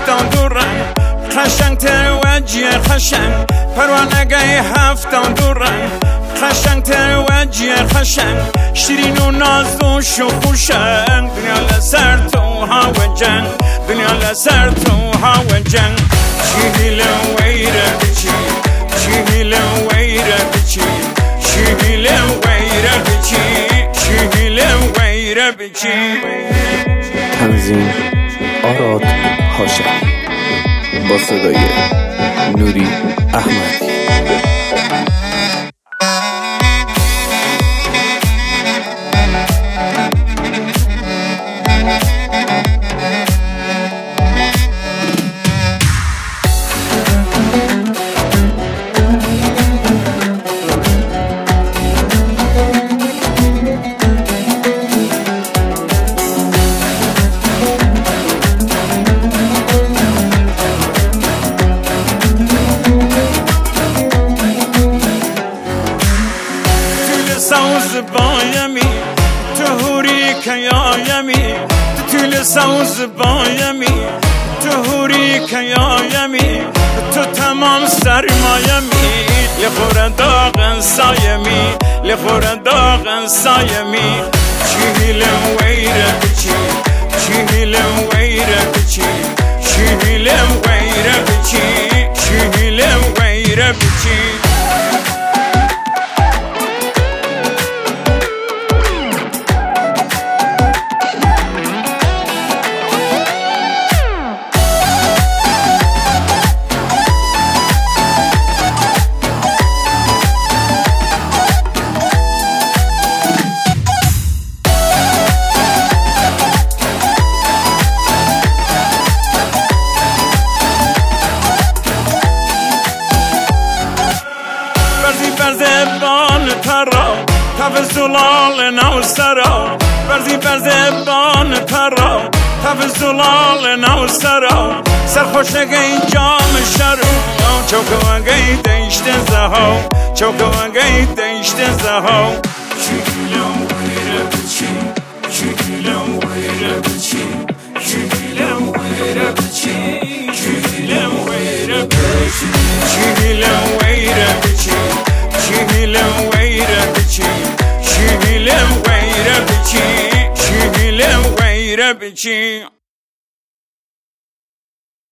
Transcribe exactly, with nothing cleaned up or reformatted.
هفتان دو رنگ قشنگ توجه قشنگ پروانگه هفتان دو رنگ قشنگ توجه قشنگ شیرین و ناز و شخوشنگ دنیا لسر تو هوا جنگ دنیا لسر تو هوا جنگ شیهیل ویره بچی شیهیل ویره بچی شیهیل ویره بچی شیهیل ویره بچی. تنظیم آراد هاشمی با صدای نوری احمدی. سوز بایمی تو هوری کیایمی تو طول سوز بایمی تو هوری کیایمی تو تمام سرمایمی لخور داغن سایمی لخور داغن سایمی شیهیلم ویره بچی شیهیلم ویره بچی شیهیلم ویره بچی شیهیلم ویره بچی. برزبان ترا تف زلال نو سرا برزی برزبان ترا تف زلال نو سرا سرخوشگی جام شرو چوکوانگی دیشت زهو چوکوانگی دیشت زهو شیهیلم ویره بچی شیهیلم ویره بچی شیهیلم ویره بچی شیهیلم ویره بچی شیهیلم ویره بچی شیهیلم ویره بچی شیهیلم ویره بچی شیهیلم ویره بچی.